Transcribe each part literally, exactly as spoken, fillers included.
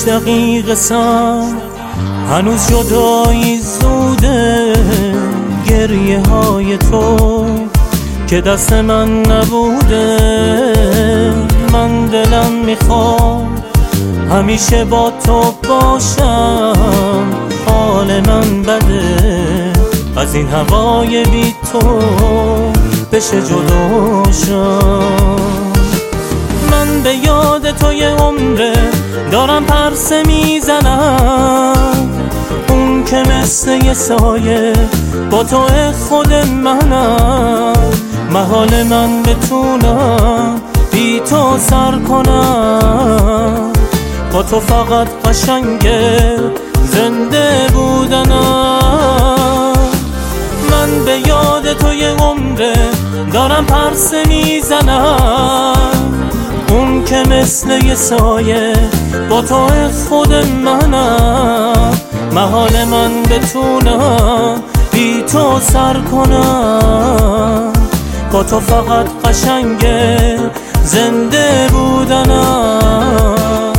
دقیقه سم هنوز جدایی زوده، گریه های تو که دست من نبوده. من دلم میخواد همیشه با تو باشم، حال من بده از این هوای بی تو بشه جداشم. من به یاد تو یه عمره دارم پرسه میزنم، اون که مثل یه سایه با تو خود منم. محال من بتونم بی تو سر کنم، با تو فقط قشنگه زنده بودنم. من به یاد تو یه عمره دارم پرسه میزنم، اون که مثل یه سایه با تو خود منم. محال من بتونم بی تو سر کنم، با تو فقط قشنگه زنده بودنم.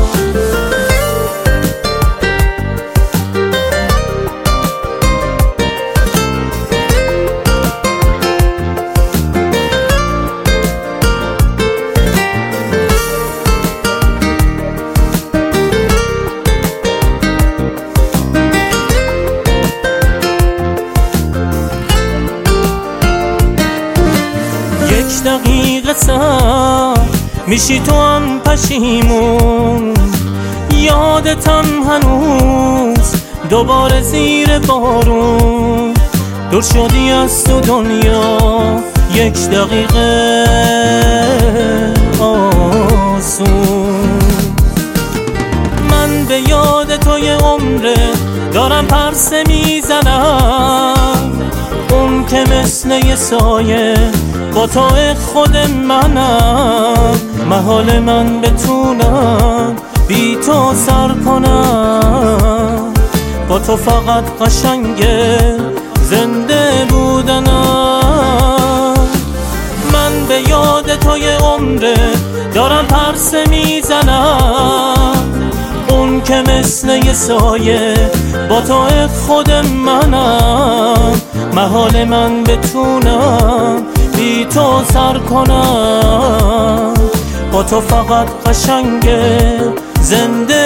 یک دقیقه سم میشی تو هم پشیمون، یادتم هنوز دوباره زیر بارون. دور شدی از تو دنیا یک دقیقه آسون. من به یاد تو یه عمره دارم پرسه میزنم، اون که مثل یه سایه با تو خود منم. محال من بتونم بی تو سر کنم، با تو فقط قشنگه زنده بودنم. من به یاد تو یه عمره دارم پرسه میزنم، اون که مثل یه سایه با تو خود منم. محال من بتونم بی تو سر کنم، با تو فقط قشنگه زنده